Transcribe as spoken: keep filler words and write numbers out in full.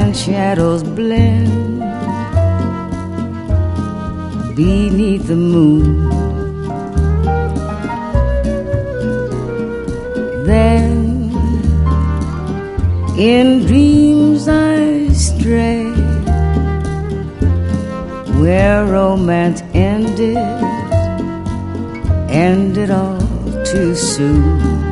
and shadows blend beneath the moon. Then in dreams I stray, where romance ended, ended all too soon.